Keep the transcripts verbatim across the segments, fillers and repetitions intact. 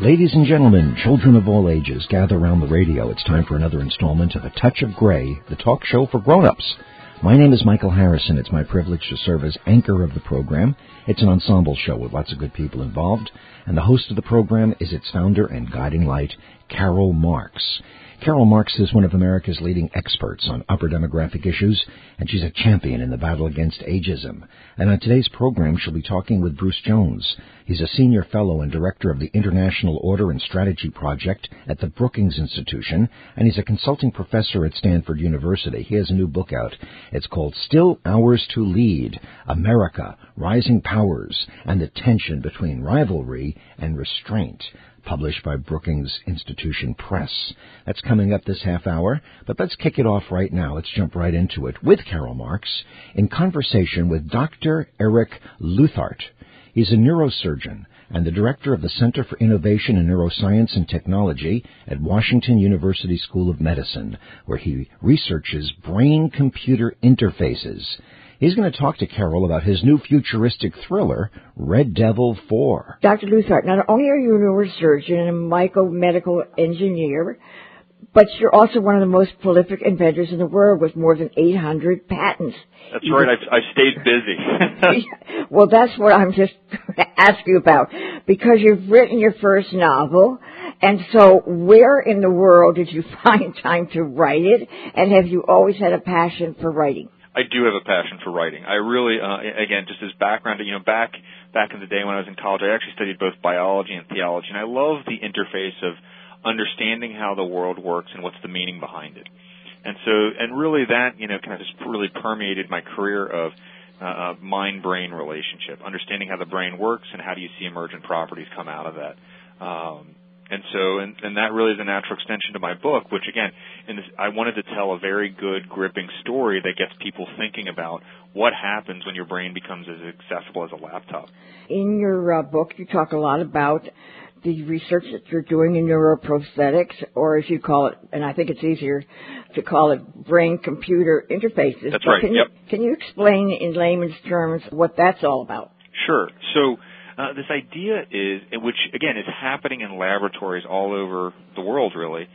Ladies and gentlemen, children of all ages, gather around the radio. It's time for another installment of A Touch of Gray, the talk show for grown-ups. My name is Michael Harrison. It's my privilege to serve as anchor of the program. It's an ensemble show with lots of good people involved, and the host of the program is its founder and guiding light, Carol Marks. Carol Marks is one of America's leading experts on upper demographic issues, and she's a champion in the battle against ageism. And on today's program, she'll be talking with Bruce Jones. He's a senior fellow and director of the International Order and Strategy Project at the Brookings Institution, and he's a consulting professor at Stanford University. He has a new book out. It's called Still Ours to Lead, America, Rising Powers, and the Tension Between Rivalry and Restraint, published by Brookings Institution Press. That's coming up this half hour, but let's kick it off right now. Let's jump right into it with Carol Marks in conversation with Doctor Eric Leuthart. He's a neurosurgeon and the director of the Center for Innovation in Neuroscience and Technology at Washington University School of Medicine, where he researches brain-computer interfaces. He's going to talk to Carol about his new futuristic thriller, Red Devil four. Doctor Leuthart, not only are you a neurosurgeon and a mycomedical engineer, but you're also one of the most prolific inventors in the world with more than eight hundred patents. That's you right. I've, I've stayed busy. Well, that's what I'm just going to ask you about, because you've written your first novel, and so where in the world did you find time to write it, and have you always had a passion for writing? I do have a passion for writing. I really, uh, again, just as background, you know, back back in the day when I was in college, I actually studied both biology and theology, and I love the interface of understanding how the world works and what's the meaning behind it. And so, and really that, you know, kind of just really permeated my career of uh, mind-brain relationship, understanding how the brain works and how do you see emergent properties come out of that. Um, And so, and, and that really is a natural extension to my book, which again, in this, I wanted to tell a very good, gripping story that gets people thinking about what happens when your brain becomes as accessible as a laptop. In your uh, book, you talk a lot about the research that you're doing in neuroprosthetics, or as you call it, and I think it's easier to call it brain-computer interfaces. That's but right, can yep. You, can you explain in layman's terms what that's all about? Sure. So, Uh, this idea is, which again is happening in laboratories all over the world really,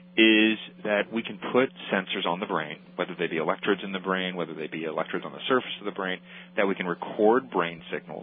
is that we can put sensors on the brain, whether they be electrodes in the brain, whether they be electrodes on the surface of the brain, that we can record brain signals.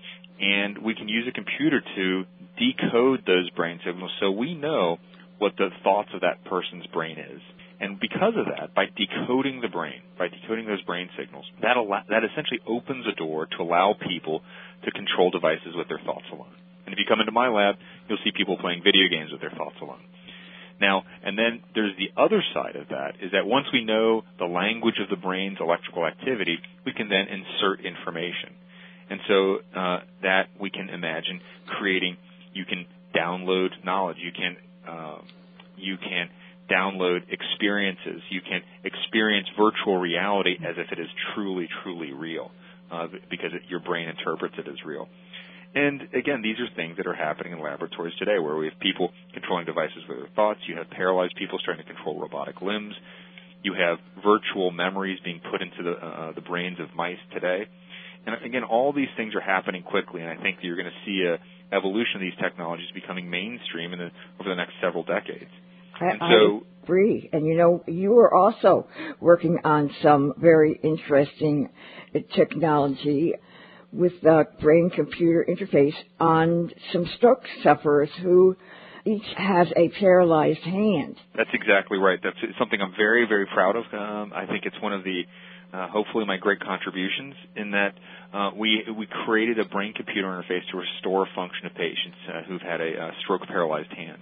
And we can use a computer to decode those brain signals so we know what the thoughts of that person's brain is. And because of that, by decoding the brain, by decoding those brain signals, that al- that essentially opens a door to allow people to control devices with their thoughts alone. And if you come into my lab, you'll see people playing video games with their thoughts alone. Now, and then there's the other side of that, is that once we know the language of the brain's electrical activity, we can then insert information. And so uh, that we can imagine creating, you can download knowledge, you can uh, you can download experiences. You can experience virtual reality as if it is truly, truly real, uh, because it, your brain interprets it as real. And again, these are things that are happening in laboratories today, where we have people controlling devices with their thoughts. You have paralyzed people starting to control robotic limbs. You have virtual memories being put into the, uh, the brains of mice today. And again, all these things are happening quickly, and I think that you're going to see a evolution of these technologies becoming mainstream in the, over the next several decades. And I, so, I agree. And, you know, you are also working on some very interesting technology with the brain-computer interface on some stroke sufferers who each has a paralyzed hand. That's exactly right. That's something I'm very, very proud of. Um, I think it's one of the, uh, hopefully, my great contributions in that uh, we we created a brain-computer interface to restore function of patients uh, who've had a, a stroke-paralyzed hand.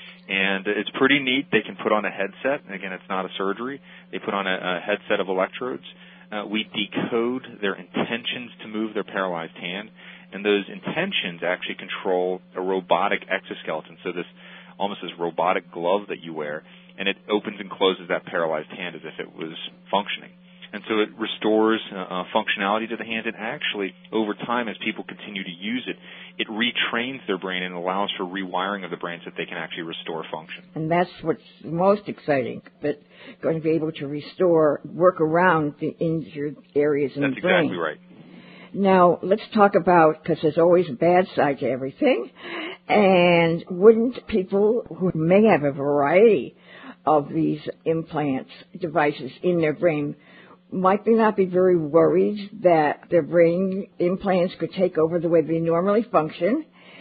And it's pretty neat. They can put on a headset. Again, it's not a surgery. They put on a, a headset of electrodes. Uh, we decode their intentions to move their paralyzed hand, and those intentions actually control a robotic exoskeleton. So this, almost this robotic glove that you wear, and it opens and closes that paralyzed hand as if it was functioning. And so it restores uh, functionality to the hand, and actually, over time, as people continue to use it, it retrains their brain and allows for rewiring of the brain so that they can actually restore function. And that's what's most exciting, that going to be able to restore, work around the injured areas in That's the brain. exactly right. Now, let's talk about, because there's always a bad side to everything, And wouldn't people who may have a variety of these implants, devices in their brain, might they not be very worried that their brain implants could take over the way they normally function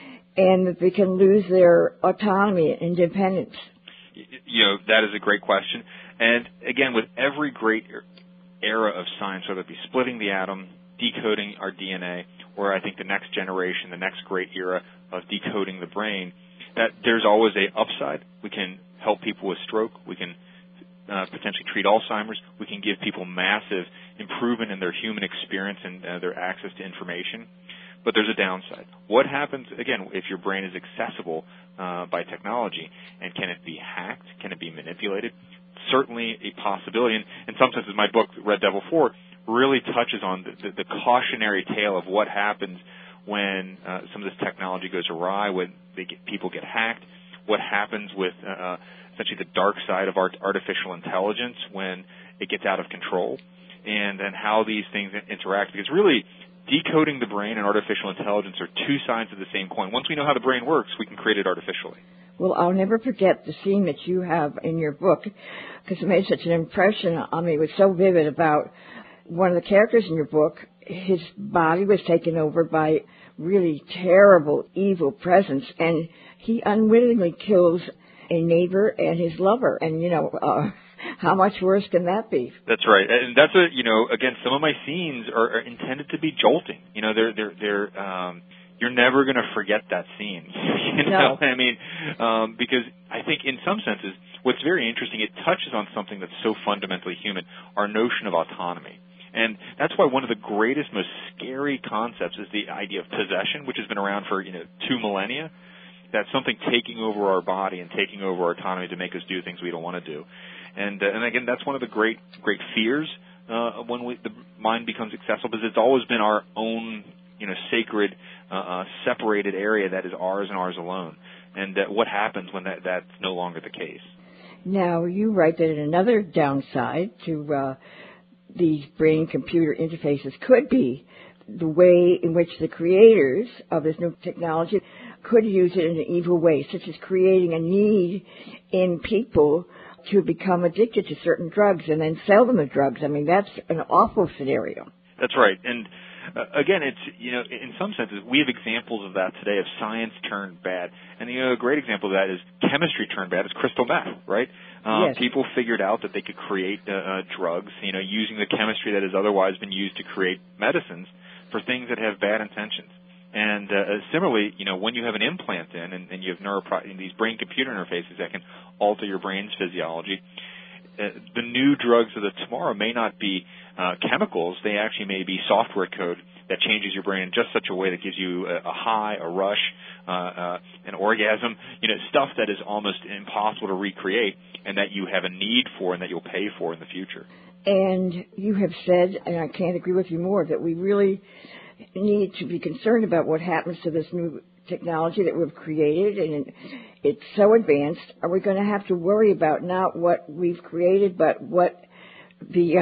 and that they can lose their autonomy and independence? You know, that is a great question. And again, with every great era of science, whether it be splitting the atom, decoding our D N A, or I think the next generation, the next great era of decoding the brain, that there's always a upside. We can help people with stroke. We can uh, potentially treat Alzheimer's. We can give people massive improvement in their human experience and uh, their access to information. But there's a downside. What happens, again, if your brain is accessible uh, by technology, and can it be hacked? Can it be manipulated? Certainly a possibility. And in some senses, my book, Red Devil four, really touches on the, the, the cautionary tale of what happens when uh, some of this technology goes awry, when they get, people get hacked, what happens with uh, essentially the dark side of art, artificial intelligence when it gets out of control, and then how these things interact. Because really, decoding the brain and artificial intelligence are two sides of the same coin. Once we know how the brain works, we can create it artificially. Well, I'll never forget the scene that you have in your book, because it made such an impression on me. It was so vivid about one of the characters in your book. His body was taken over by really terrible, evil presence, and he unwittingly kills a neighbor and his lover. And, you know, uh, how much worse can that be? That's right. And that's a, you know, again, some of my scenes are, are intended to be jolting. You know, they're, they're, they're, um, you're never going to forget that scene. You know, no. I mean, um, because I think in some senses, what's very interesting, it touches on something that's so fundamentally human, our notion of autonomy. And that's why one of the greatest, most scary concepts is the idea of possession, which has been around for, you know, two millennia. That's something taking over our body and taking over our autonomy to make us do things we don't want to do. And, uh, and again, that's one of the great, great fears uh, when we, the mind becomes accessible, because it's always been our own, you know, sacred, uh, uh, separated area that is ours and ours alone. And uh, what happens when that, that's no longer the case? Now, you write that another downside to uh, these brain-computer interfaces could be the way in which the creators of this new technology could use it in an evil way, such as creating a need in people to become addicted to certain drugs and then sell them the drugs. I mean, that's an awful scenario. That's right. And uh, again, it's, you know, in some senses, we have examples of that today, of science turned bad. And, you know, a great example of that is chemistry turned bad. It's crystal meth, right? Um, yes. People figured out that they could create uh, uh, drugs, you know, using the chemistry that has otherwise been used to create medicines for things that have bad intentions. And uh, similarly, you know, when you have an implant in and, and you have neuropro- these brain-computer interfaces that can alter your brain's physiology, uh, the new drugs of the tomorrow may not be uh, chemicals. They actually may be software code that changes your brain in just such a way that gives you a, a high, a rush, uh, uh, an orgasm, you know, stuff that is almost impossible to recreate and that you have a need for and that you'll pay for in the future. And you have said, and I can't agree with you more, that we really need to be concerned about what happens to this new technology that we've created, and it's so advanced. Are we going to have to worry about not what we've created, but what the uh,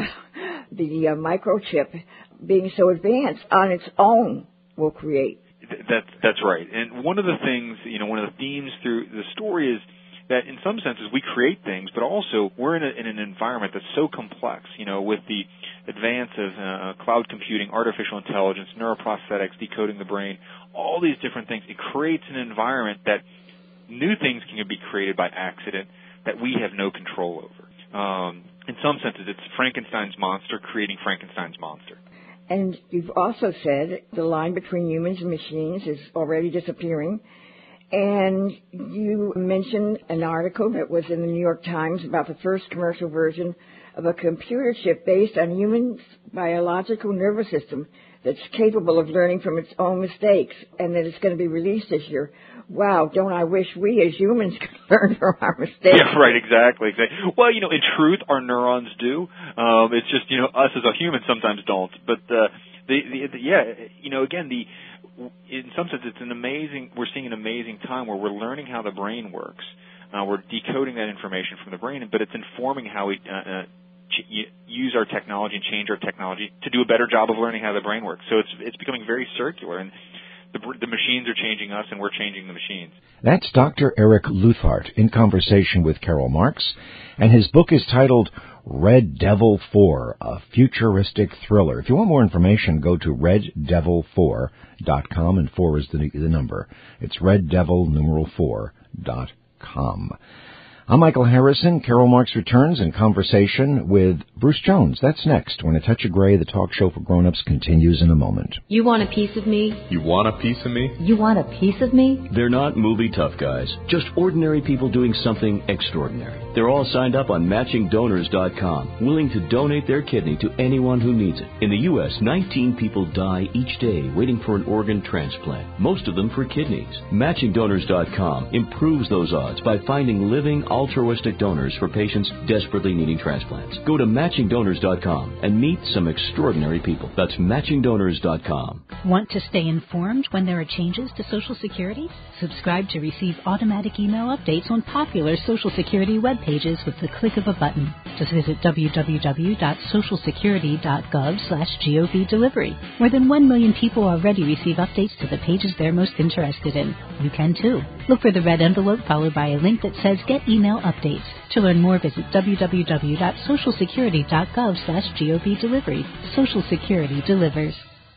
the uh, microchip being so advanced on its own will create? That's that's right. And one of the things, you know, one of the themes through the story is that in some senses we create things, but also we're in, a, in an environment that's so complex, you know, with the advance of uh, cloud computing, artificial intelligence, neuroprosthetics, decoding the brain, all these different things. It creates an environment that new things can be created by accident that we have no control over. Um, in some senses, it's Frankenstein's monster creating Frankenstein's monster. And you've also said the line between humans and machines is already disappearing. And you mentioned an article that was in the New York Times about the first commercial version of a computer chip based on human biological nervous system that's capable of learning from its own mistakes, and that it's going to be released this year. Wow, don't I wish we as humans could learn from our mistakes? Yeah, right, exactly, exactly. Well, you know, in truth, our neurons do. Um, it's just, you know, us as a human sometimes don't. But, uh, the, the, the, yeah, you know, again, the in some sense, it's an amazing, we're seeing an amazing time where we're learning how the brain works. Uh, we're decoding that information from the brain, but it's informing how we uh, uh, ch- use our technology and change our technology to do a better job of learning how the brain works. So it's it's becoming very circular. And the, the machines are changing us, and we're changing the machines. That's Doctor Eric Leuthart in conversation with Carol Marks, and his book is titled Red Devil four, a futuristic thriller. If you want more information, go to red devil four dot com, and four is the, the number. It's red devil numeral four dot com. I'm Michael Harrison. Carol Marks returns in conversation with Bruce Jones. That's next, when A Touch of Grey, the talk show for grown-ups, continues in a moment. You want a piece of me? You want a piece of me? You want a piece of me? They're not movie tough guys, just ordinary people doing something extraordinary. They're all signed up on matching donors dot com, willing to donate their kidney to anyone who needs it. In the U S, nineteen people die each day waiting for an organ transplant, most of them for kidneys. matching donors dot com improves those odds by finding living altruistic donors for patients desperately needing transplants. Go to matching donors dot com and meet some extraordinary people. That's matching donors dot com. Want to stay informed when there are changes to Social Security? Subscribe to receive automatic email updates on popular Social Security web pages with the click of a button. Just visit w w w dot social security dot gov slash gov delivery. More than one million people already receive updates to the pages they're most interested in. You can too. Look for the red envelope followed by a link that says Get Email Updates. To learn more, visit w w w dot social security dot gov slash gov delivery. Social Security delivers.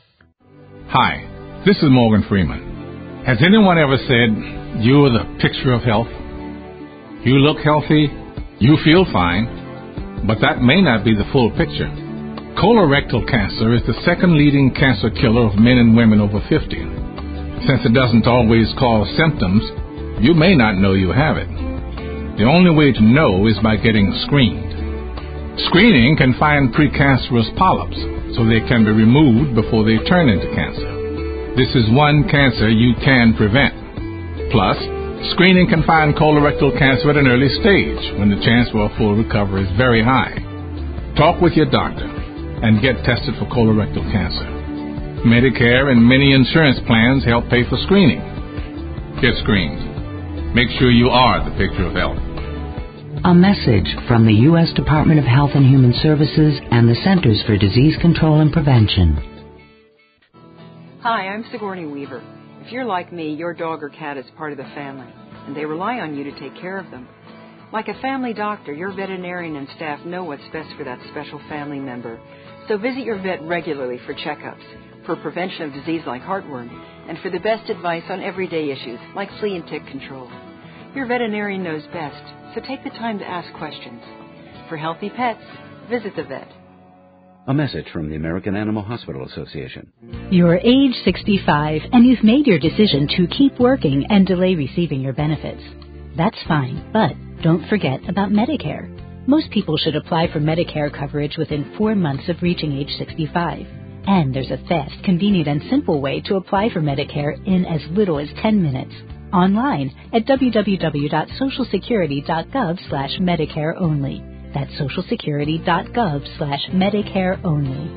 Hi, this is Morgan Freeman. Has anyone ever said, you're the picture of health? You look healthy, you feel fine, but that may not be the full picture. Colorectal cancer is the second leading cancer killer of men and women over fifty. Since it doesn't always cause symptoms, you may not know you have it. The only way to know is by getting screened. Screening can find precancerous polyps, so they can be removed before they turn into cancer. This is one cancer you can prevent. Plus, screening can find colorectal cancer at an early stage when the chance for a full recovery is very high. Talk with your doctor and get tested for colorectal cancer. Medicare and many insurance plans help pay for screening. Get screened. Make sure you are the picture of health. A message from the U S Department of Health and Human Services and the Centers for Disease Control and Prevention. Hi, I'm Sigourney Weaver. If you're like me, your dog or cat is part of the family, and they rely on you to take care of them. Like a family doctor, your veterinarian and staff know what's best for that special family member. So visit your vet regularly for checkups, for prevention of disease like heartworm, and for the best advice on everyday issues like flea and tick control. Your veterinarian knows best, so take the time to ask questions. For healthy pets, visit the vet. A message from the American Animal Hospital Association. You're age sixty-five and you've made your decision to keep working and delay receiving your benefits. That's fine, but don't forget about Medicare. Most people should apply for Medicare coverage within four months of reaching age sixty-five. And there's a fast, convenient, and simple way to apply for Medicare in as little as ten minutes. Online at w w w dot social security dot gov slash Medicare only. That's social security dot gov slash Medicare only.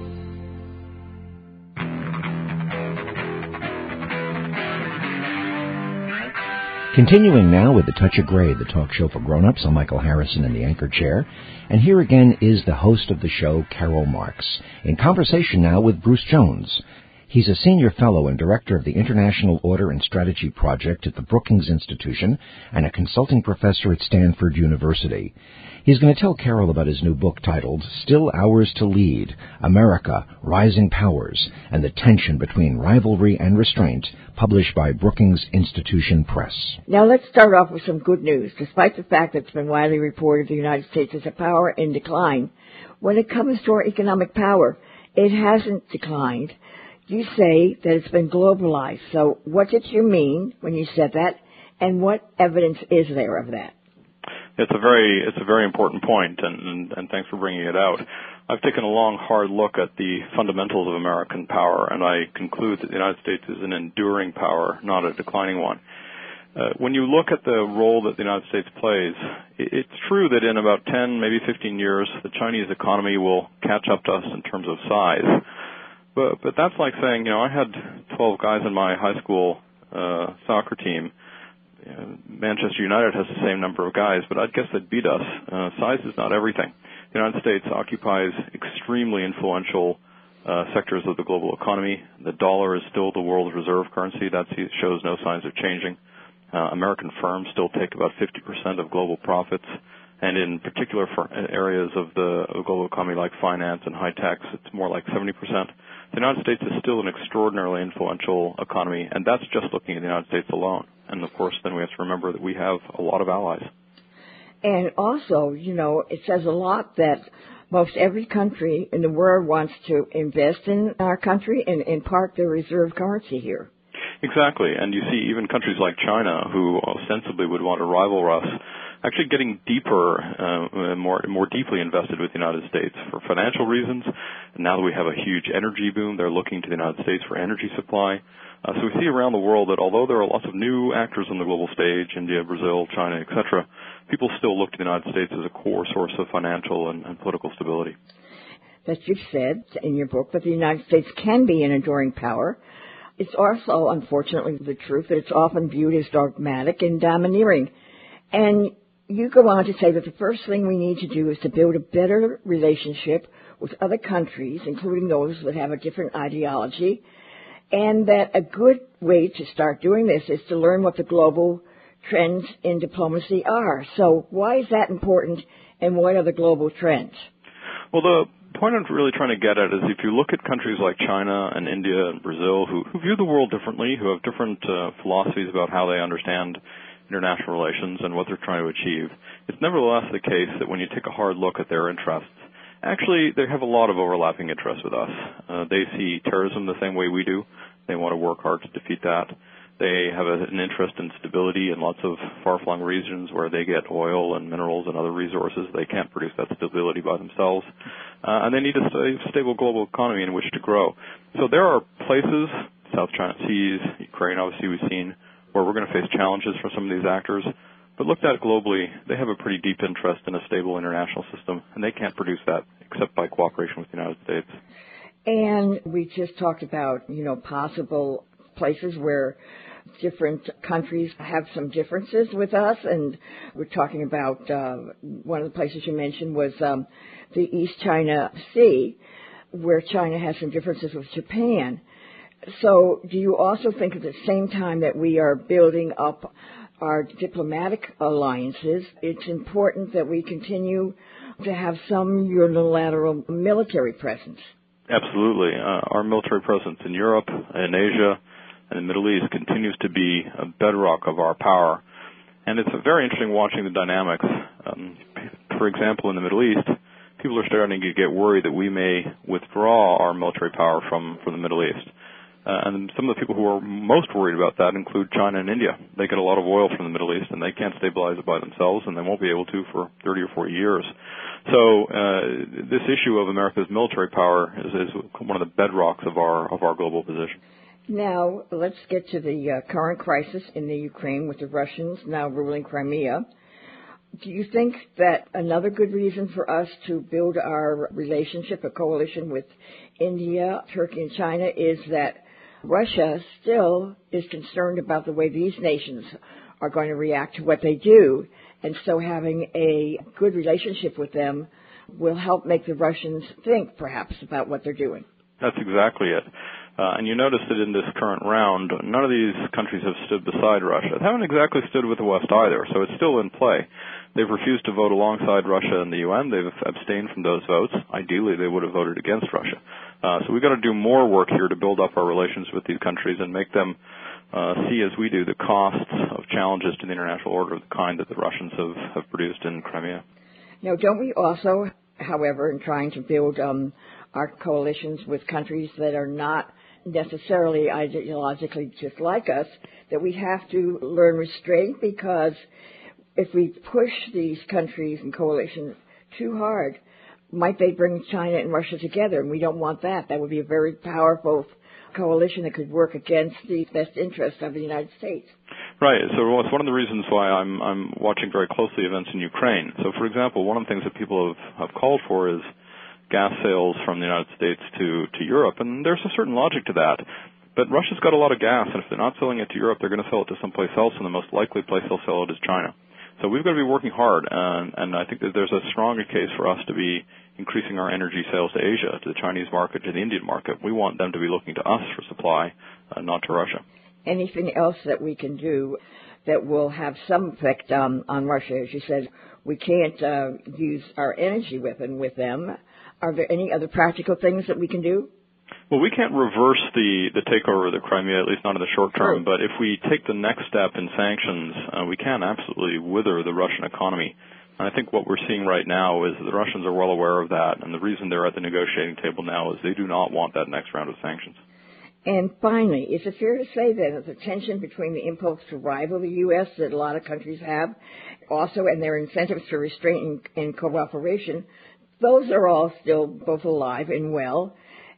Continuing now with A Touch of Grey, the talk show for grown-ups. I'm Michael Harrison in the anchor chair. And here again is the host of the show, Carol Marks, in conversation now with Bruce Jones. He's a senior fellow and director of the International Order and Strategy Project at the Brookings Institution and a consulting professor at Stanford University. He's going to tell Carol about his new book titled Still Ours to Lead, America, Rising Powers, and the Tension Between Rivalry and Restraint, published by Brookings Institution Press. Now let's start off with some good news. Despite the fact that it's been widely reported the United States is a power in decline, when it comes to our economic power, it hasn't declined. You say that it's been globalized. So what did you mean when you said that, and what evidence is there of that? It's a very it's a very important point, and, and, and thanks for bringing it out. I've taken a long, hard look at the fundamentals of American power, and I conclude that the United States is an enduring power, not a declining one. Uh, when you look at the role that the United States plays, it, it's true that in about ten, maybe fifteen years, the Chinese economy will catch up to us in terms of size. But, but that's like saying, you know, I had twelve guys in my high school uh, soccer team. Uh, Manchester United has the same number of guys, but I'd guess they'd beat us. Uh, size is not everything. The United States occupies extremely influential uh, sectors of the global economy. The dollar is still the world's reserve currency. That shows no signs of changing. Uh, American firms still take about fifty percent of global profits, and in particular for areas of the of global economy like finance and high tech, it's more like seventy percent. The United States is still an extraordinarily influential economy, and that's just looking at the United States alone. And of course, then we have to remember that we have a lot of allies. And also, you know, it says a lot that most every country in the world wants to invest in our country and, and park their reserve currency here. Exactly. And you see even countries like China, who ostensibly would want to rival us, actually getting deeper, uh, more more deeply invested with the United States for financial reasons. And now that we have a huge energy boom, they're looking to the United States for energy supply. Uh, so we see around the world that although there are lots of new actors on the global stage, India, Brazil, China, et cetera, people still look to the United States as a core source of financial and, and political stability. That you've said in your book that the United States can be an enduring power. It's also, unfortunately, the truth that it's often viewed as dogmatic and domineering. And you go on to say that the first thing we need to do is to build a better relationship with other countries, including those that have a different ideology, and that a good way to start doing this is to learn what the global trends in diplomacy are. So why is that important, and what are the global trends? Well, the point I'm really trying to get at is if you look at countries like China and India and Brazil who, who view the world differently, who have different uh, philosophies about how they understand international relations and what they're trying to achieve, it's nevertheless the case that when you take a hard look at their interests, actually they have a lot of overlapping interests with us. Uh, they see terrorism the same way we do. They want to work hard to defeat that. They have a, an interest in stability in lots of far-flung regions where they get oil and minerals and other resources. They can't produce that stability by themselves. Uh, and they need a st- stable global economy in which to grow. So there are places, South China Seas, Ukraine, obviously we've seen, where we're going to face challenges from some of these actors. But looked at globally, they have a pretty deep interest in a stable international system, and they can't produce that except by cooperation with the United States. And we just talked about, you know, possible places where different countries have some differences with us, and we're talking about uh, one of the places you mentioned was um, the East China Sea, where China has some differences with Japan. So do you also think at the same time that we are building up our diplomatic alliances, it's important that we continue to have some unilateral military presence? Absolutely. Uh, our military presence in Europe, in Asia, and the Middle East continues to be a bedrock of our power. And it's very interesting watching the dynamics. Um, for example, in the Middle East, people are starting to get worried that we may withdraw our military power from, from the Middle East. Uh, and some of the people who are most worried about that include China and India. They get a lot of oil from the Middle East, and they can't stabilize it by themselves, and they won't be able to for thirty or forty years. So uh, this issue of America's military power is, is one of the bedrocks of our of our global position. Now, let's get to the uh, current crisis in the Ukraine with the Russians now ruling Crimea. Do you think that another good reason for us to build our relationship, a coalition with India, Turkey, and China is that Russia still is concerned about the way these nations are going to react to what they do, and so having a good relationship with them will help make the Russians think, perhaps, about what they're doing? That's exactly it. Uh, and you notice that in this current round, none of these countries have stood beside Russia. They haven't exactly stood with the West either, so it's still in play. They've refused to vote alongside Russia in the U N. They've abstained from those votes. Ideally, they would have voted against Russia. Uh, so we've got to do more work here to build up our relations with these countries and make them uh, see, as we do, the costs of challenges to the international order of the kind that the Russians have, have produced in Crimea. Now, don't we also, however, in trying to build um, our coalitions with countries that are not necessarily ideologically just like us, that we have to learn restraint, because if we push these countries and coalitions too hard, might they bring China and Russia together? And we don't want that. That would be a very powerful coalition that could work against the best interests of the United States. Right. So it's one of the reasons why I'm, I'm watching very closely events in Ukraine. So, for example, one of the things that people have, have called for is gas sales from the United States to, to Europe, and there's a certain logic to that. But Russia's got a lot of gas, and if they're not selling it to Europe, they're going to sell it to someplace else, and the most likely place they'll sell it is China. So we've got to be working hard, and, and I think that there's a stronger case for us to be increasing our energy sales to Asia, to the Chinese market, to the Indian market. We want them to be looking to us for supply, uh, not to Russia. Anything else that we can do that will have some effect um, on Russia? As you said, we can't uh, use our energy weapon with them. Are there any other practical things that we can do? Well, we can't reverse the, the takeover of the Crimea, at least not in the short term, but if we take the next step in sanctions, uh, we can absolutely wither the Russian economy. And I think what we're seeing right now is that the Russians are well aware of that, and the reason they're at the negotiating table now is they do not want that next round of sanctions. And finally, is it fair to say that the tension between the impulse to rival the U S that a lot of countries have, also, and their incentives for restraint and, and cooperation, those are all still both alive and well,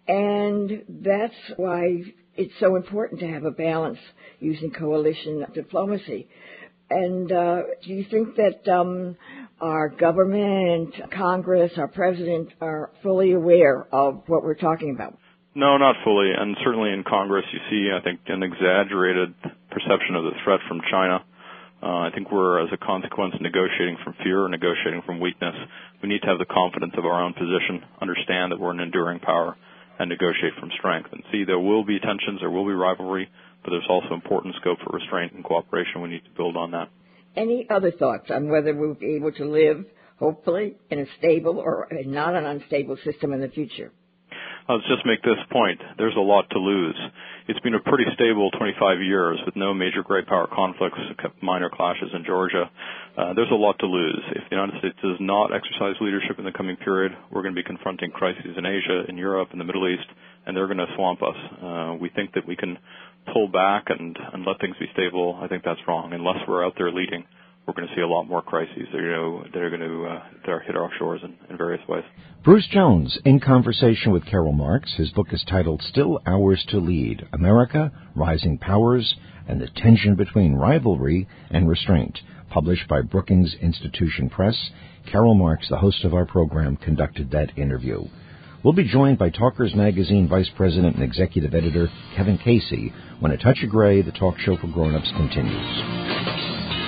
and that's why it's so important to have a balance using coalition diplomacy. And uh, do you think that um, our government, Congress, our president are fully aware of what we're talking about? No, not fully. And certainly in Congress, you see, I think, an exaggerated perception of the threat from China. Uh, I think we're, as a consequence, negotiating from fear or negotiating from weakness. We need to have the confidence of our own position, understand that we're an enduring power, and negotiate from strength. And see, there will be tensions, there will be rivalry, but there's also important scope for restraint and cooperation. We need to build on that. Any other thoughts on whether we'll be able to live, hopefully, in a stable or not an unstable system in the future? Let's just make this point. There's a lot to lose. It's been a pretty stable twenty-five years with no major great power conflicts, except minor clashes in Georgia. Uh, there's a lot to lose. If the United States does not exercise leadership in the coming period, we're going to be confronting crises in Asia, in Europe, in the Middle East, and they're going to swamp us. Uh, we think that we can pull back and, and let things be stable. I think that's wrong. Unless we're out there leading, we're going to see a lot more crises that are, you know, that are going to uh, that are hit our shores in, in various ways. Bruce Jones, in conversation with Karl Marx. His book is titled Still Ours to Lead, America, Rising Powers, and the Tension Between Rivalry and Restraint, published by Brookings Institution Press. Karl Marx, the host of our program, conducted that interview. We'll be joined by Talkers Magazine Vice President and Executive Editor Kevin Casey when A Touch of Gray, the talk show for grown-ups, continues.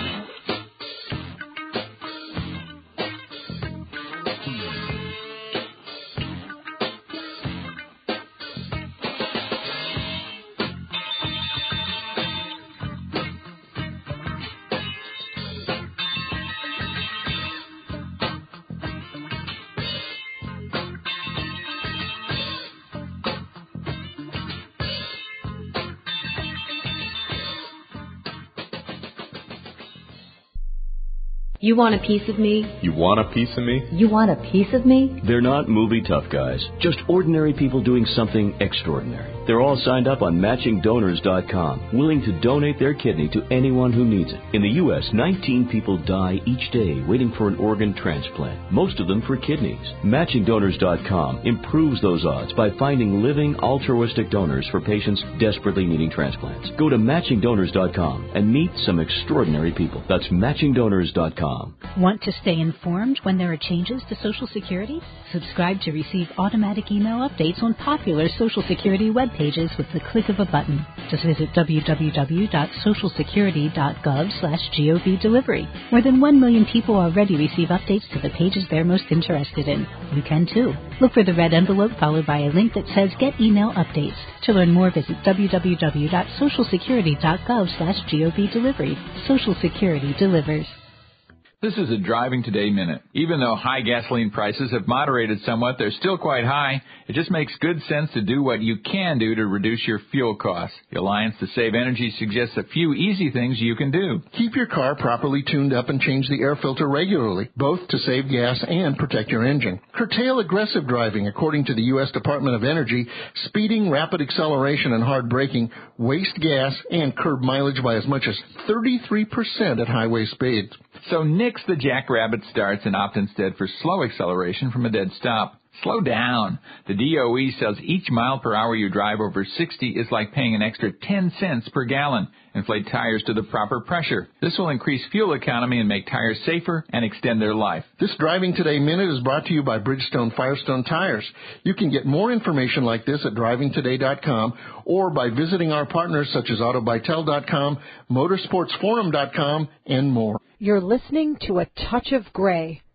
You want a piece of me? You want a piece of me? You want a piece of me? They're not movie tough guys, just ordinary people doing something extraordinary. They're all signed up on matching donors dot com, willing to donate their kidney to anyone who needs it. In the U S, nineteen people die each day waiting for an organ transplant, most of them for kidneys. matching donors dot com improves those odds by finding living altruistic donors for patients desperately needing transplants. Go to matching donors dot com and meet some extraordinary people. That's matching donors dot com. Want to stay informed when there are changes to Social Security? Subscribe to receive automatic email updates on popular Social Security web pages with the click of a button. Just visit w w w dot social security dot gov slash gov delivery. More than one million people already receive updates to the pages they're most interested in. You can too. Look for the red envelope followed by a link that says Get Email Updates. To learn more, visit w w w dot social security dot gov slash gov delivery. Social Security delivers. This is a Driving Today Minute. Even though high gasoline prices have moderated somewhat, they're still quite high. It just makes good sense to do what you can do to reduce your fuel costs. The Alliance to Save Energy suggests a few easy things you can do. Keep your car properly tuned up and change the air filter regularly, both to save gas and protect your engine. Curtail aggressive driving. According to the U S Department of Energy, speeding, rapid acceleration, and hard braking waste gas and curb mileage by as much as thirty-three percent at highway speeds. So nix the jackrabbit starts and opt instead for slow acceleration from a dead stop. Slow down. The D O E says each mile per hour you drive over sixty is like paying an extra ten cents per gallon. Inflate tires to the proper pressure. This will increase fuel economy and make tires safer and extend their life. This Driving Today Minute is brought to you by Bridgestone Firestone Tires. You can get more information like this at driving today dot com or by visiting our partners such as auto bytel dot com, motorsports forum dot com, and more. You're listening to A Touch of Gray,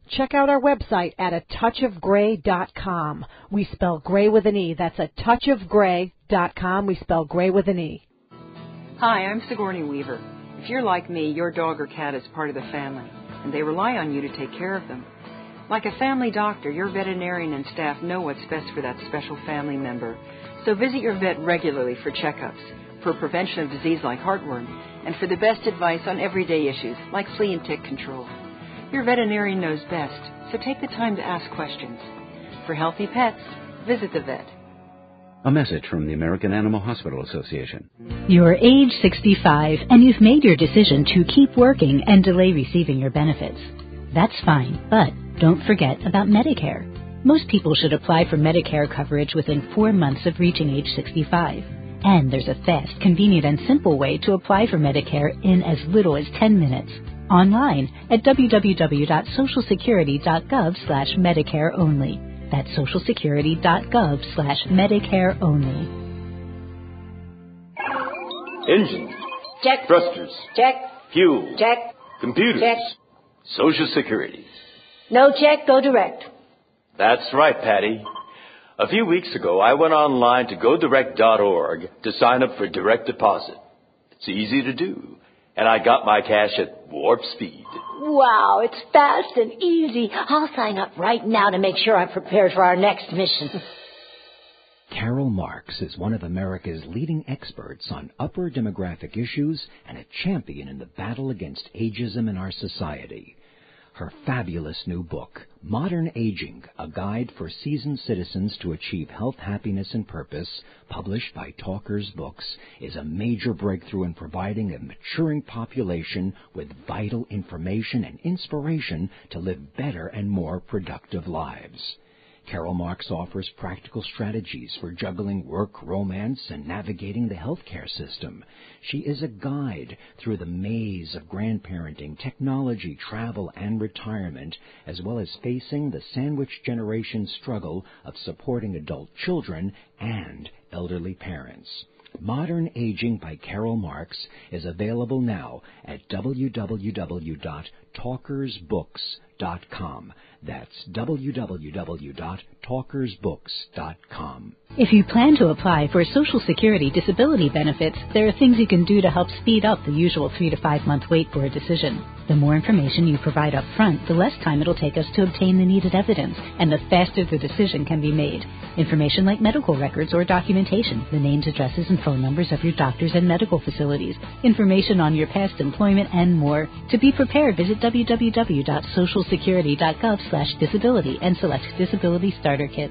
Check out our website at a touch of gray dot com. We spell gray with an E. That's a touch of gray dot com. We spell gray with an E. Hi, I'm Sigourney Weaver. If you're like me, your dog or cat is part of the family, and they rely on you to take care of them. Like a family doctor, your veterinarian and staff know what's best for that special family member. So visit your vet regularly for checkups, for prevention of disease like heartworm, and for the best advice on everyday issues like flea and tick control. Your veterinarian knows best, so take the time to ask questions. For healthy pets, visit the vet. A message from the American Animal Hospital Association. You're age sixty-five and you've made your decision to keep working and delay receiving your benefits. That's fine, but don't forget about Medicare. Most people should apply for Medicare coverage within four months of reaching age sixty-five. And there's a fast, convenient, and simple way to apply for Medicare in as little as ten minutes. Online at w w w dot social security dot gov slash Medicare only. That's social security dot gov slash Medicare only. Engines. Check. Thrusters. Check. Fuel. Check. Computers. Check. Social Security. No check, go direct. That's right, Patty. A few weeks ago, I went online to go direct dot org to sign up for direct deposit. It's easy to do. And I got my cash at warp speed. Wow, it's fast and easy. I'll sign up right now to make sure I'm prepared for our next mission. Carol Marks is one of America's leading experts on upper demographic issues and a champion in the battle against ageism in our society. Her fabulous new book, Modern Aging, A Guide for Seasoned Citizens to Achieve Health, Happiness, and Purpose, published by Talkers Books, is a major breakthrough in providing a maturing population with vital information and inspiration to live better and more productive lives. Carol Marks offers practical strategies for juggling work, romance, and navigating the healthcare system. She is a guide through the maze of grandparenting, technology, travel, and retirement, as well as facing the sandwich generation struggle of supporting adult children and elderly parents. Modern Aging by Carol Marks is available now at w w w dot talkers books dot com. That's w w w dot talkers books dot com. If you plan to apply for Social Security disability benefits, there are things you can do to help speed up the usual three to five month wait for a decision. The more information you provide up front, the less time it'll take us to obtain the needed evidence, and the faster the decision can be made. Information like medical records or documentation, the names, addresses, and phone numbers of your doctors and medical facilities, information on your past employment, and more. To be prepared, visit w w w dot social security dot gov slash disability and select Disability Starter Kits.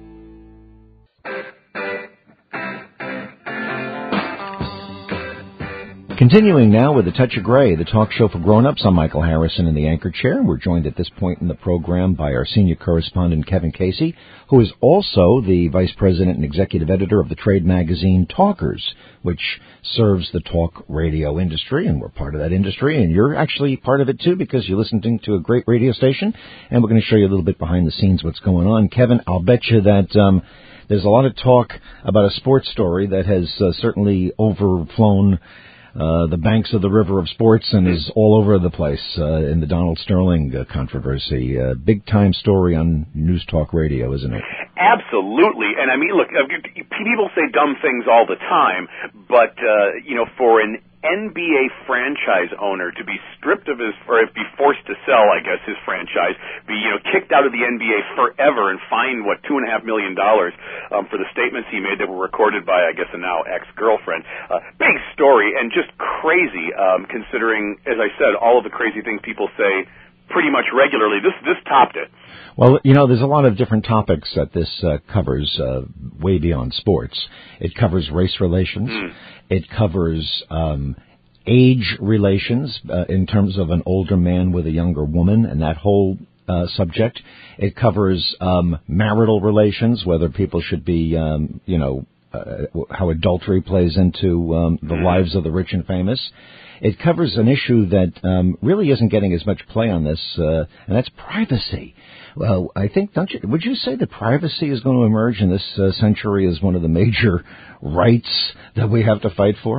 Continuing now with A Touch of Gray, the talk show for grown-ups. I'm Michael Harrison in the anchor chair. We're joined at this point in the program by our senior correspondent, Kevin Casey, who is also the vice president and executive editor of the trade magazine Talkers, which serves the talk radio industry, and we're part of that industry, and you're actually part of it too because you're listening to a great radio station, and we're going to show you a little bit behind the scenes what's going on. Kevin, I'll bet you that um, there's a lot of talk about a sports story that has uh, certainly overflown Uh, the banks of the river of sports and is all over the place uh, in the Donald Sterling uh, controversy. Uh, big-time story on News Talk Radio, isn't it? Absolutely. And I mean, look, people say dumb things all the time, but, uh, you know, for an N B A franchise owner to be stripped of his, or be forced to sell, I guess, his franchise, be, you know, kicked out of the N B A forever and fined, what, two and a half million dollars um, for the statements he made that were recorded by, I guess, a now ex-girlfriend. Uh, big story and just crazy, um, considering, as I said, all of the crazy things people say pretty much regularly. This, this topped it. Well, you know, there's a lot of different topics that this uh, covers uh, way beyond sports. It covers race relations. Mm. It covers um, age relations uh, in terms of an older man with a younger woman and that whole uh, subject. It covers um, marital relations, whether people should be, um, you know, uh, how adultery plays into um, the mm. lives of the rich and famous. It covers an issue that um, really isn't getting as much play on this, uh, and that's privacy. Well, I think, don't you, would you say that privacy is going to emerge in this uh, century as one of the major rights that we have to fight for?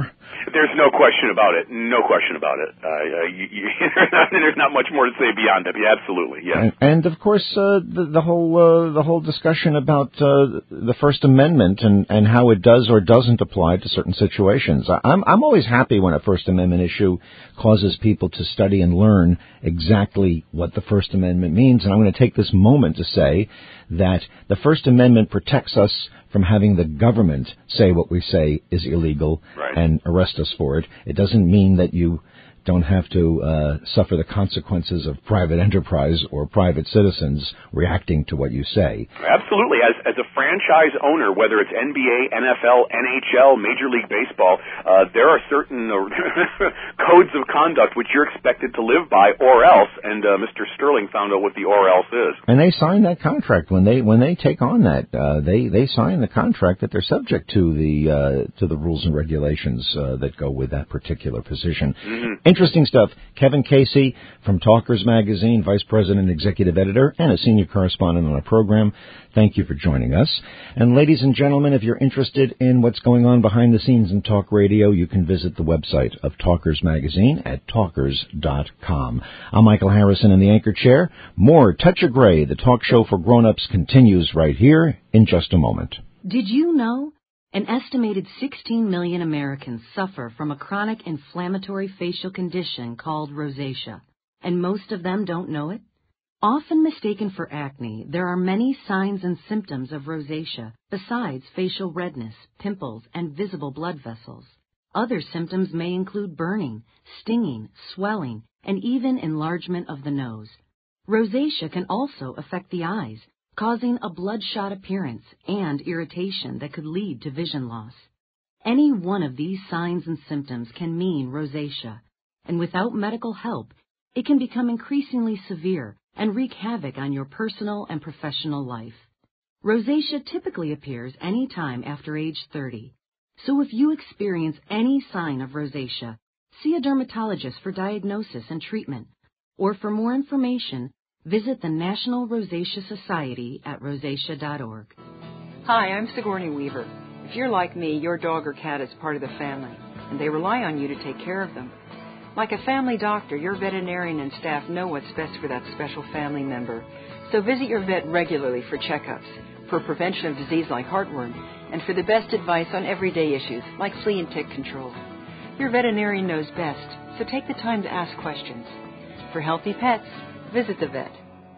There's no question about it. No question about it. Uh, uh, you, you, there's not much more to say beyond it. Yeah, absolutely, yes. And, and of course, uh, the, the whole uh, the whole discussion about uh, the First Amendment and, and how it does or doesn't apply to certain situations. I'm I'm always happy when a First Amendment issue causes people to study and learn exactly what the First Amendment means. And I'm going to take this moment to say that the First Amendment protects us from having the government say what we say is illegal right. and arrest us for it. It doesn't mean that you don't have to uh, suffer the consequences of private enterprise or private citizens reacting to what you say. Absolutely. As as a franchise owner, whether it's N B A, N F L, N H L, Major League Baseball, uh, there are certain uh, codes of conduct which you're expected to live by, or else. And uh, Mister Sterling found out what the or else is. And they sign that contract when they when they take on that. Uh, they they sign the contract that they're subject to the uh, to the rules and regulations uh, that go with that particular position. Mm-hmm. Interesting stuff. Kevin Casey from Talkers Magazine, Vice President and Executive Editor, and a Senior Correspondent on our program. Thank you for joining us. And ladies and gentlemen, if you're interested in what's going on behind the scenes in talk radio, you can visit the website of Talkers Magazine at talkers dot com. I'm Michael Harrison in the anchor chair. More Touch of Gray, the talk show for grown-ups, continues right here in just a moment. Did you know? An estimated sixteen million Americans suffer from a chronic inflammatory facial condition called rosacea, and most of them don't know it. Often mistaken for acne, there are many signs and symptoms of rosacea besides facial redness, pimples, and visible blood vessels. Other symptoms may include burning, stinging, swelling, and even enlargement of the nose. Rosacea can also affect the eyes, causing a bloodshot appearance and irritation that could lead to vision loss. Any one of these signs and symptoms can mean rosacea, and without medical help, it can become increasingly severe and wreak havoc on your personal and professional life. Rosacea typically appears any time after age thirty, so if you experience any sign of rosacea, see a dermatologist for diagnosis and treatment, or for more information, visit the National Rosacea Society at rosacea dot org. Hi, I'm Sigourney Weaver. If you're like me, your dog or cat is part of the family, and they rely on you to take care of them. Like a family doctor, your veterinarian and staff know what's best for that special family member. So visit your vet regularly for checkups, for prevention of disease like heartworm, and for the best advice on everyday issues like flea and tick control. Your veterinarian knows best, so take the time to ask questions. For healthy pets, visit the vet.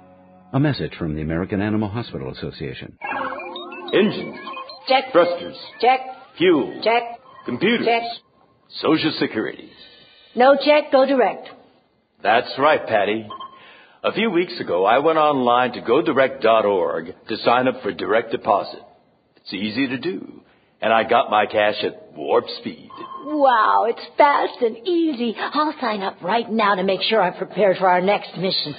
A message from the American Animal Hospital Association. Engines. Check. Thrusters. Check. Fuel. Check. Computers. Check. Social Security. No check, go direct. That's right, Patty. A few weeks ago, I went online to go direct dot org to sign up for direct deposit. It's easy to do, and I got my cash at warp speed. Wow, it's fast and easy. I'll sign up right now to make sure I'm prepared for our next mission.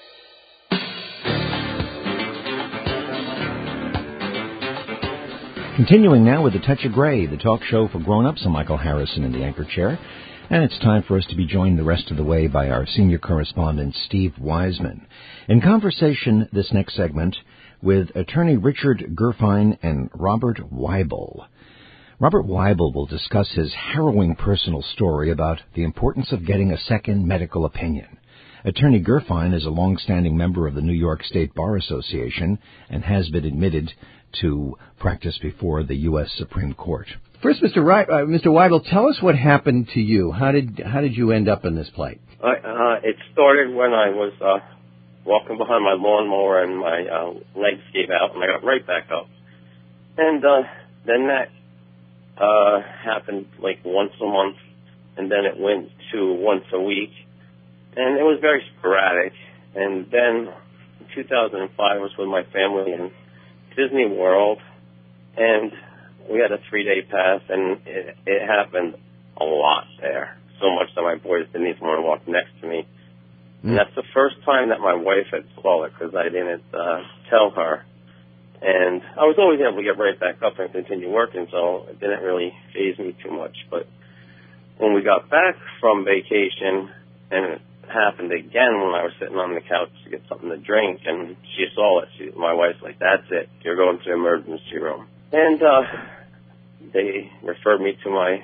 Continuing now with A Touch of Gray, the talk show for grown-ups. I'm Michael Harrison in the anchor chair. And it's time for us to be joined the rest of the way by our senior correspondent, Steve Wiseman. In conversation this next segment with attorney Richard Gerfine and Robert Weibel. Robert Weibel will discuss his harrowing personal story about the importance of getting a second medical opinion. Attorney Gerfine is a long-standing member of the New York State Bar Association and has been admitted to practice before the U S Supreme Court. First, Mister Wright, uh, Mister Weibel, tell us what happened to you. How did how did you end up in this plight? Uh, uh, it started when I was uh, walking behind my lawnmower and my uh, legs gave out, and I got right back up. And uh, then that uh, happened like once a month, and then it went to once a week, and it was very sporadic. And then in two thousand five, I was with my family in Disney World, and we had a three-day pass, and it, it happened a lot there. So much that my boys didn't even want to walk next to me. Mm. And that's the first time that my wife had saw it, because I didn't uh, tell her. And I was always able to get right back up and continue working, so it didn't really faze me too much. But when we got back from vacation, and it happened again when I was sitting on the couch to get something to drink, and she saw it. She, my wife's like, "That's it. You're going to the emergency room." And uh, they referred me to my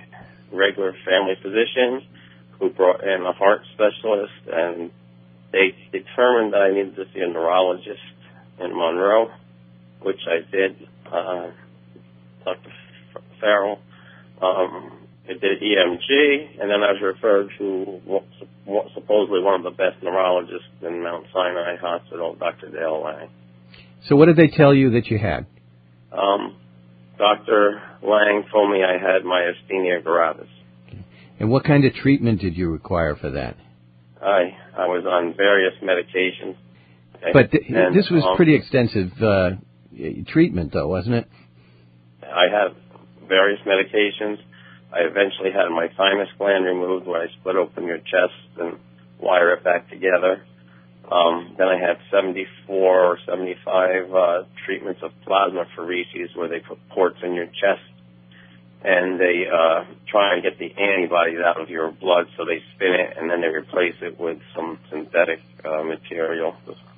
regular family physician who brought in a heart specialist, and they determined that I needed to see a neurologist in Monroe, which I did, uh, Doctor Farrell. Um, I did E M G, and then I was referred to what, what, supposedly one of the best neurologists in Mount Sinai Hospital, Doctor Dale Lang. So what did they tell you that you had? Um, Doctor Lang told me I had myasthenia gravis. And what kind of treatment did you require for that? I I was on various medications. Okay? But th- and, this was um, pretty extensive uh, treatment, though, wasn't it? I had various medications. I eventually had my thymus gland removed, where I split open your chest and wire it back together. Um, then I had seventy-four or seventy-five uh, treatments of plasmapheresis, where they put ports in your chest and they uh, try and get the antibodies out of your blood, so they spin it and then they replace it with some synthetic uh, material.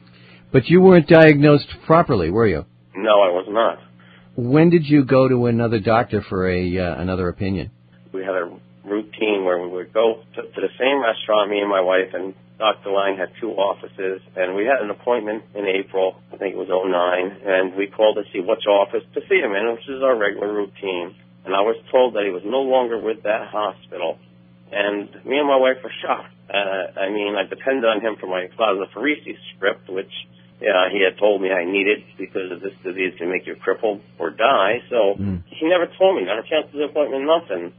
But you weren't diagnosed properly, were you? No, I was not. When did you go to another doctor for a uh, another opinion? We had a routine where we would go to, to the same restaurant, me and my wife, and Doctor Lang had two offices, and we had an appointment in April, I think it was oh nine, and we called to see which office to see him in, which is our regular routine. And I was told that he was no longer with that hospital. And me and my wife were shocked. Uh, I mean, I depended on him for my plasmapheresis script, which yeah, he had told me I needed because of this disease can make you crippled or die. So mm. he never told me, never canceled the appointment, nothing.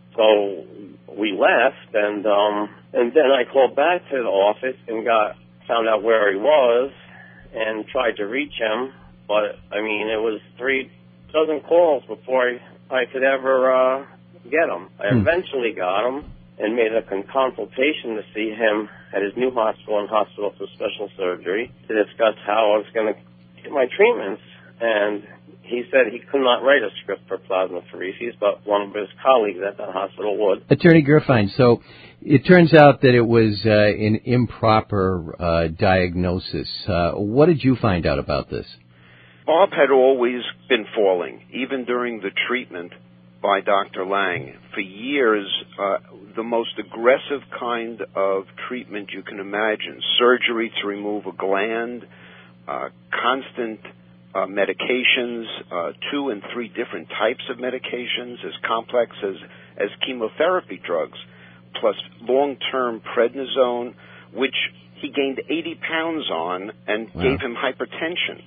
So we left, and um, and then I called back to the office and got found out where he was and tried to reach him. But, I mean, it was three dozen calls before I... I could ever uh, get him. I hmm. eventually got him and made a con- consultation to see him at his new hospital and hospital for special surgery to discuss how I was going to get my treatments. And he said he could not write a script for plasmapheresis, but one of his colleagues at that hospital would. Attorney Gerfine, so it turns out that it was uh, an improper uh, diagnosis. Uh, what did you find out about this? Bob had always been falling, even during the treatment by Doctor Lang. For years, uh, the most aggressive kind of treatment you can imagine, surgery to remove a gland, uh, constant uh, medications, uh, two and three different types of medications, as complex as, as chemotherapy drugs, plus long-term prednisone, which he gained eighty pounds on and wow. gave him hypertension.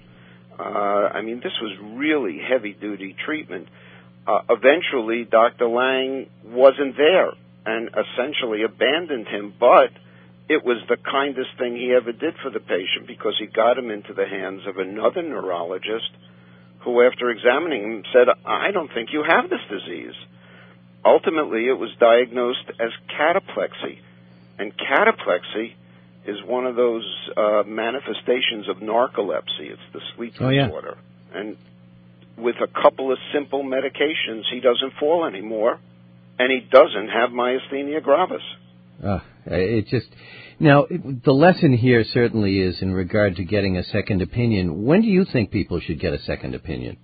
Uh, I mean, this was really heavy-duty treatment. Uh, eventually, Doctor Lang wasn't there and essentially abandoned him, but it was the kindest thing he ever did for the patient because he got him into the hands of another neurologist who, after examining him, said, I don't think you have this disease. Ultimately, it was diagnosed as cataplexy, and cataplexy is one of those uh, manifestations of narcolepsy. It's the sleep oh, yeah. disorder. And with a couple of simple medications, he doesn't fall anymore, and he doesn't have myasthenia gravis. Uh, it just now, it, the lesson here certainly is in regard to getting a second opinion. When do you think people should get a second opinion?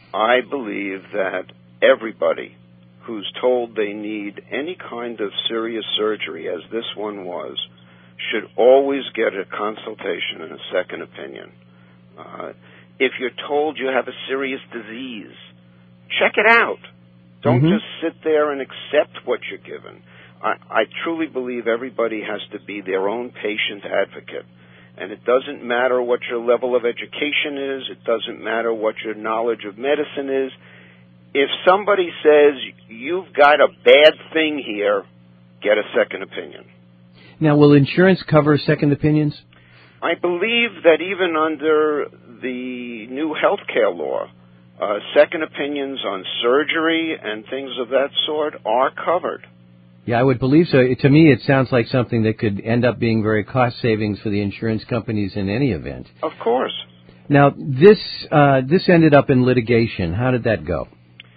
I believe that everybody who's told they need any kind of serious surgery, as this one was, should always get a consultation and a second opinion. Uh, if you're told you have a serious disease, check it out. Don't mm-hmm. just sit there and accept what you're given. I, I truly believe everybody has to be their own patient advocate. And it doesn't matter what your level of education is. It doesn't matter what your knowledge of medicine is. If somebody says, you've got a bad thing here, get a second opinion. Now, will insurance cover second opinions? I believe that even under the new health care law, uh, second opinions on surgery and things of that sort are covered. Yeah, I would believe so. To me, it sounds like something that could end up being very cost savings for the insurance companies in any event. Of course. Now, this uh, this ended up in litigation. How did that go?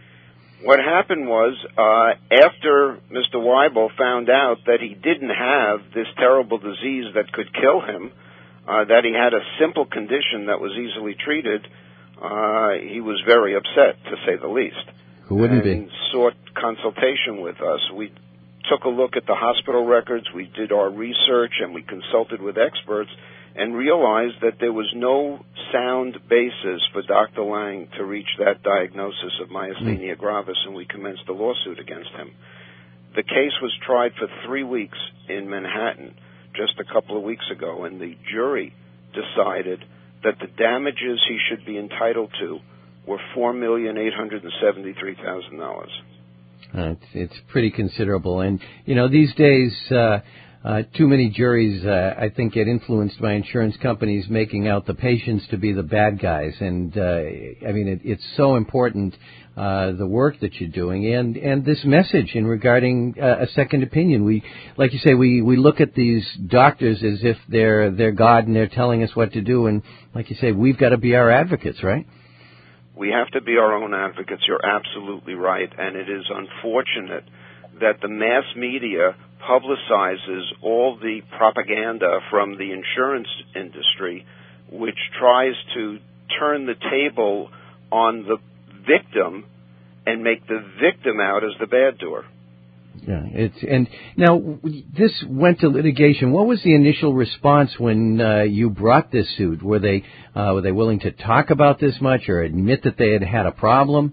What happened was, uh, after Mister Weibel found out that he didn't have this terrible disease that could kill him, uh, that he had a simple condition that was easily treated, uh, he was very upset, to say the least. Who wouldn't and be? sought consultation with us. We took a look at the hospital records, we did our research, and we consulted with experts and realized that there was no sound basis for Doctor Lang to reach that diagnosis of myasthenia gravis, and we commenced a lawsuit against him. The case was tried for three weeks in Manhattan just a couple of weeks ago, and the jury decided that the damages he should be entitled to were four million eight hundred seventy-three thousand dollars. Uh, it's, it's pretty considerable. And, you know, these days, uh, uh, too many juries, uh, I think, get influenced by insurance companies making out the patients to be the bad guys. And, uh, I mean, it, it's so important, uh, the work that you're doing and, and this message in regarding uh, a second opinion. We, like you say, we, we look at these doctors as if they're, they're God and they're telling us what to do. And, like you say, we've got to be our advocates, right? We have to be our own advocates. You're absolutely right. And it is unfortunate that the mass media publicizes all the propaganda from the insurance industry, which tries to turn the table on the victim and make the victim out as the bad doer. Yeah, it's and now this went to litigation. What was the initial response when uh, you brought this suit? Were they uh, were they willing to talk about this much or admit that they had had a problem?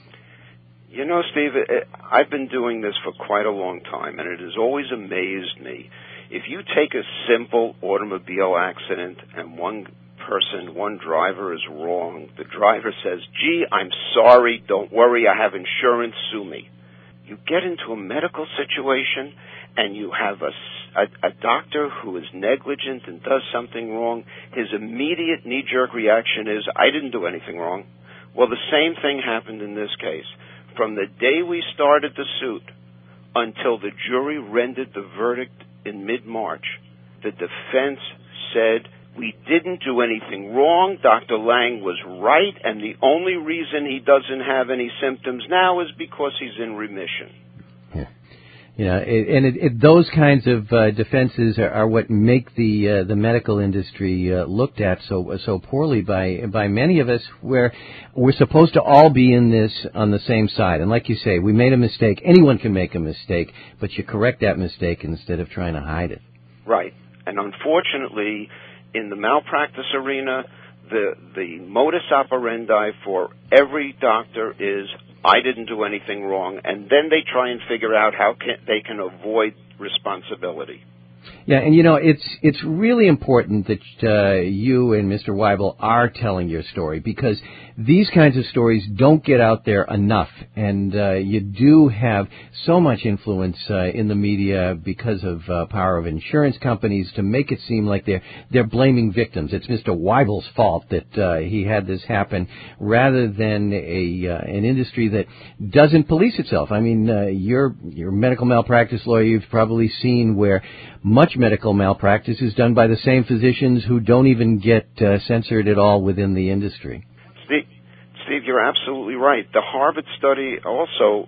You know, Steve, it, I've been doing this for quite a long time, and it has always amazed me. If you take a simple automobile accident and one person, one driver is wrong, the driver says, "Gee, I'm sorry. Don't worry. I have insurance. Sue me." You get into a medical situation and you have a, a, a doctor who is negligent and does something wrong. His immediate knee-jerk reaction is, "I didn't do anything wrong." Well, the same thing happened in this case. From the day we started the suit until the jury rendered the verdict in mid-March, the defense said, "We didn't do anything wrong. Doctor Lang was right, and the only reason he doesn't have any symptoms now is because he's in remission." Yeah, you know, it, and it, it, those kinds of uh, defenses are, are what make the uh, the medical industry uh, looked at so so poorly by by many of us. Where we're supposed to all be in this on the same side, and like you say, we made a mistake. Anyone can make a mistake, but you correct that mistake instead of trying to hide it. Right, and unfortunately, in the malpractice arena, the the modus operandi for every doctor is, "I didn't do anything wrong," and then they try and figure out how can, they can avoid responsibility. Yeah, and you know, it's it's really important that uh, you and Mister Weibel are telling your story, because these kinds of stories don't get out there enough, and uh, you do have so much influence uh, in the media because of uh, power of insurance companies to make it seem like they're they're blaming victims. It's Mister Weibel's fault that uh, he had this happen, rather than a uh, an industry that doesn't police itself. I mean, uh, you're you're a medical malpractice lawyer. You've probably seen where much medical malpractice is done by the same physicians who don't even get uh, censored at all within the industry. Steve, Steve, you're absolutely right. The Harvard study also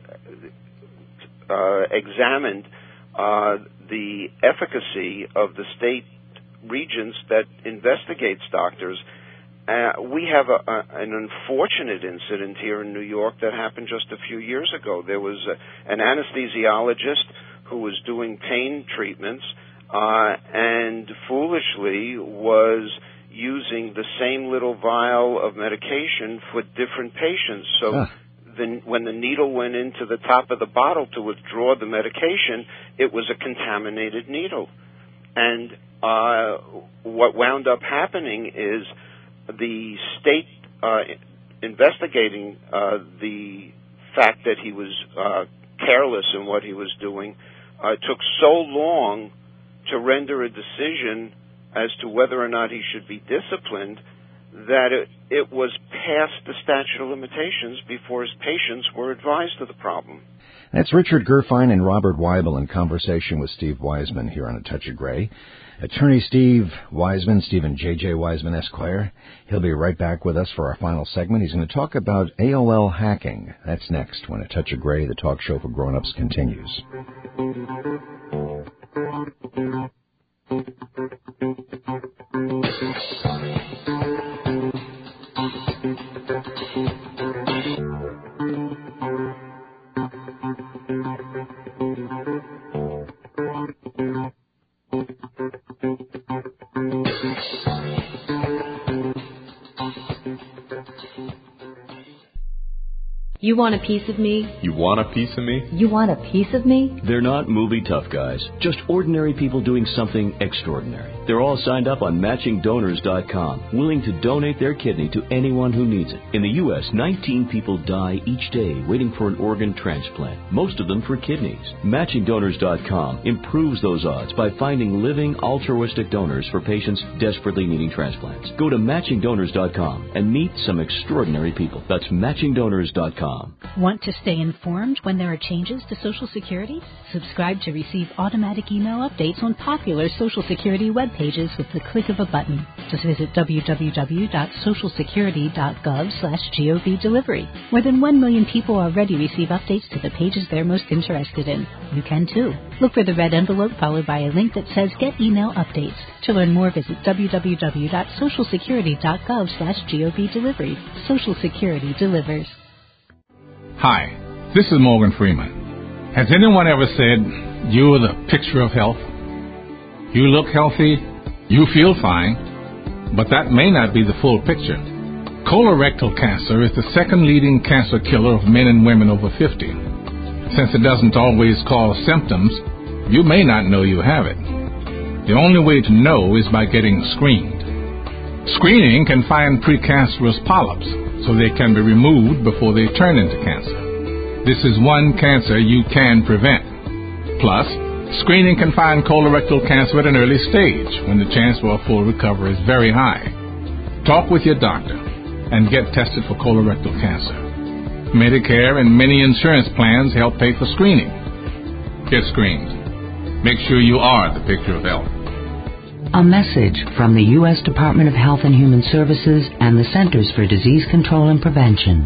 uh, uh, examined uh, the efficacy of the state regents that investigates doctors. Uh, we have a, a, an unfortunate incident here in New York that happened just a few years ago. There was a, an anesthesiologist who was doing pain treatments uh, and foolishly was using the same little vial of medication for different patients. So huh. the, when the needle went into the top of the bottle to withdraw the medication, it was a contaminated needle. And uh, what wound up happening is the state uh, investigating uh, the fact that he was uh, careless in what he was doing uh, took so long to render a decision as to whether or not he should be disciplined that it, it was past the statute of limitations before his patients were advised of the problem. That's Richard Gerfine and Robert Weibel in conversation with Steve Wiseman here on A Touch of Gray. Attorney Steve Wiseman, Stephen J J. Wiseman, Esquire. He'll be right back with us for our final segment. He's going to talk about A O L hacking. That's next when A Touch of Gray, the talk show for grown-ups, continues. You want a piece of me? You want a piece of me? You want a piece of me? They're not movie tough guys, just ordinary people doing something extraordinary. They're all signed up on matching donors dot com, willing to donate their kidney to anyone who needs it. In the U S, nineteen people die each day waiting for an organ transplant, most of them for kidneys. matching donors dot com improves those odds by finding living altruistic donors for patients desperately needing transplants. Go to matching donors dot com and meet some extraordinary people. That's matching donors dot com. Want to stay informed when there are changes to Social Security? Subscribe to receive automatic email updates on popular Social Security web pages with the click of a button. Just visit w w w dot social security dot gov slash gov delivery. More than one million people already receive updates to the pages they're most interested in. You can too. Look for the red envelope followed by a link that says Get Email Updates. To learn more, visit w w w dot social security dot gov slash gov delivery. Social Security delivers. Hi, this is Morgan Freeman. Has anyone ever said, you are the picture of health? You look healthy, you feel fine, but that may not be the full picture. Colorectal cancer is the second leading cancer killer of men and women over fifty. Since it doesn't always cause symptoms, you may not know you have it. The only way to know is by getting screened. Screening can find precancerous polyps so they can be removed before they turn into cancer. This is one cancer you can prevent. Plus, screening can find colorectal cancer at an early stage when the chance for a full recovery is very high. Talk with your doctor and get tested for colorectal cancer. Medicare and many insurance plans help pay for screening. Get screened. Make sure you are the picture of health. A message from the U S Department of Health and Human Services and the Centers for Disease Control and Prevention.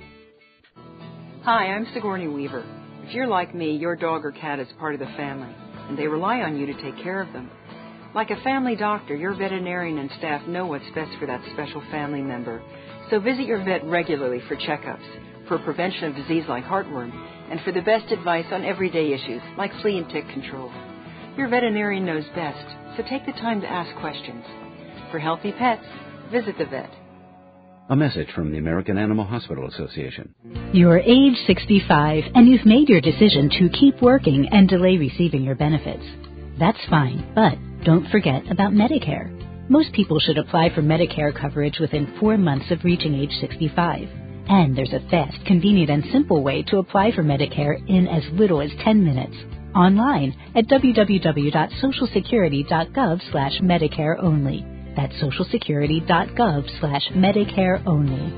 Hi, I'm Sigourney Weaver. If you're like me, your dog or cat is part of the family, and they rely on you to take care of them. Like a family doctor, your veterinarian and staff know what's best for that special family member. So visit your vet regularly for checkups, for prevention of disease like heartworm, and for the best advice on everyday issues like flea and tick control. Your veterinarian knows best, so take the time to ask questions. For healthy pets, visit the vet. A message from the American Animal Hospital Association. You're age sixty-five and you've made your decision to keep working and delay receiving your benefits. That's fine, but don't forget about Medicare. Most people should apply for Medicare coverage within four months of reaching age sixty-five. And there's a fast, convenient, and simple way to apply for Medicare in as little as ten minutes. Online at w w w dot social security dot gov slash Medicare only. That's social security dot gov slash Medicare only.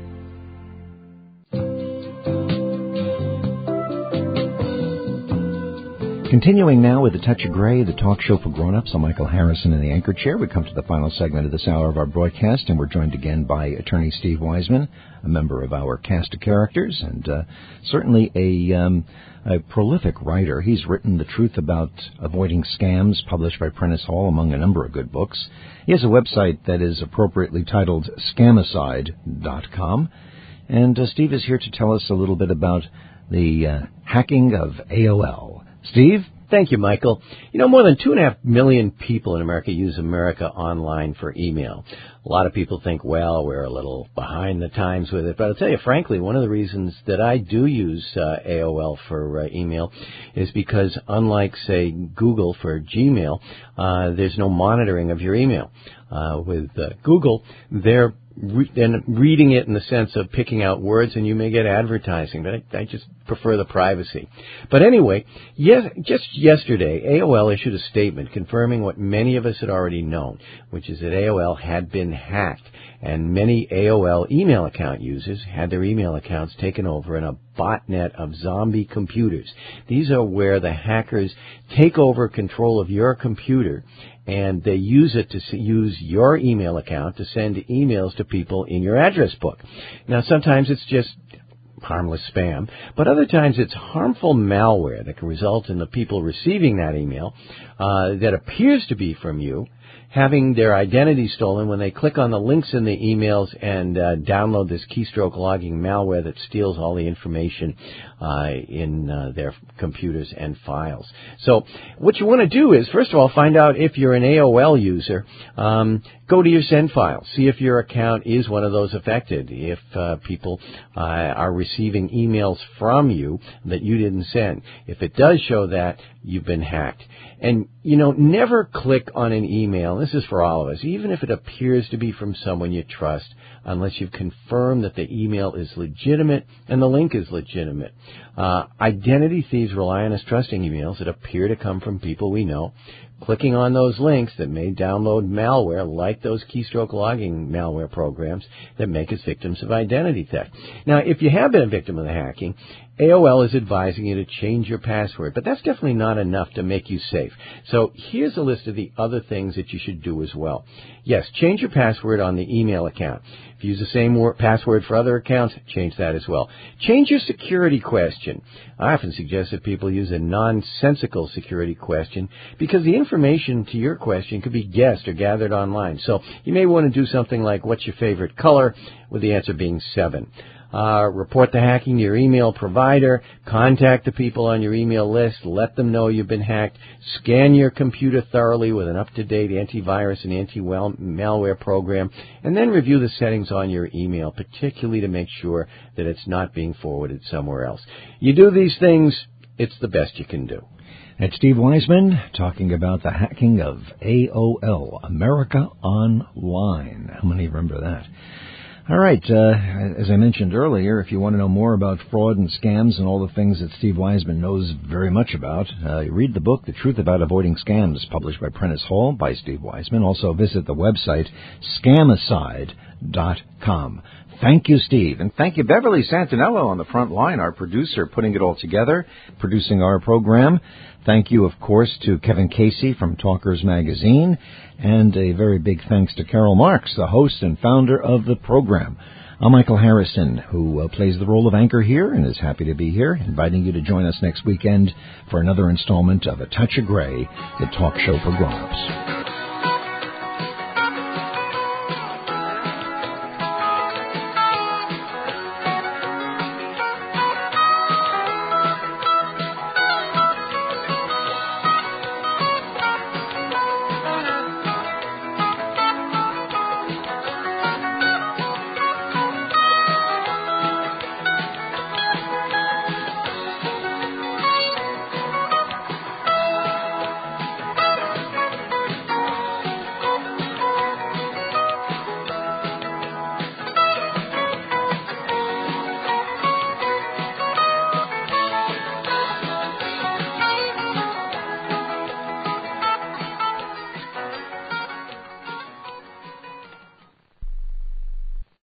Continuing now with A Touch of Gray, the talk show for grown-ups. I'm Michael Harrison in the anchor chair. We come to the final segment of this hour of our broadcast, and we're joined again by attorney Steve Wiseman, a member of our cast of characters, and uh, certainly a, um, a prolific writer. He's written The Truth About Avoiding Scams, published by Prentice Hall, among a number of good books. He has a website that is appropriately titled scamicide dot com, and uh, Steve is here to tell us a little bit about the uh, hacking of A O L. Steve? Thank you, Michael. You know, more than two and a half million people in America use America Online for email. A lot of people think, well, we're a little behind the times with it. But I'll tell you, frankly, one of the reasons that I do use uh, A O L for uh, email is because, unlike, say, Google for Gmail, uh, there's no monitoring of your email. Uh, with uh, Google, they're re- then reading it in the sense of picking out words, and you may get advertising, but I, I just prefer the privacy. But anyway, yes, just yesterday, A O L issued a statement confirming what many of us had already known, which is that A O L had been hacked, and many A O L email account users had their email accounts taken over in a botnet of zombie computers. These are where the hackers take over control of your computer, and they use it to use your email account to send emails to people in your address book. Now, sometimes it's just harmless spam, but other times it's harmful malware that can result in the people receiving that email uh, that appears to be from you having their identity stolen when they click on the links in the emails and uh, download this keystroke logging malware that steals all the information uh, in uh, their computers and files. So what you want to do is, first of all, find out if you're an A O L user. Um, go to your send file. See if your account is one of those affected. If uh, people uh, are receiving emails from you that you didn't send. If it does show that, you've been hacked. And, you know, never click on an email. This is for all of us. Even if it appears to be from someone you trust, unless you've confirmed that the email is legitimate and the link is legitimate. Uh, identity thieves rely on us trusting emails that appear to come from people we know. Clicking on those links that may download malware, like those keystroke logging malware programs that make us victims of identity theft. Now, if you have been a victim of the hacking, A O L is advising you to change your password, but that's definitely not enough to make you safe. So here's a list of the other things that you should do as well. Yes, change your password on the email account. If you use the same word, password for other accounts, change that as well. Change your security question. I often suggest that people use a nonsensical security question because the information to your question could be guessed or gathered online. So you may want to do something like, what's your favorite color, with the answer being seven. Uh, report the hacking to your email provider. Contact the people on your email list. Let them know you've been hacked. Scan your computer thoroughly with an up-to-date antivirus and anti-malware program. And then review the settings on your email, particularly to make sure that it's not being forwarded somewhere else. You do these things, it's the best you can do. That's Steve Wiseman talking about the hacking of A O L, America Online. How many remember that? All right, uh, as I mentioned earlier, if you want to know more about fraud and scams and all the things that Steve Wiseman knows very much about, uh, read the book, The Truth About Avoiding Scams, published by Prentice Hall by Steve Wiseman. Also visit the website, scamicide dot com. Thank you, Steve. And thank you, Beverly Santinello on the front line, our producer, putting it all together, producing our program. Thank you, of course, to Kevin Casey from Talkers Magazine. And a very big thanks to Carol Marks, the host and founder of the program. I'm Michael Harrison, who uh, plays the role of anchor here and is happy to be here, inviting you to join us next weekend for another installment of A Touch of Gray, the talk show for grown-ups.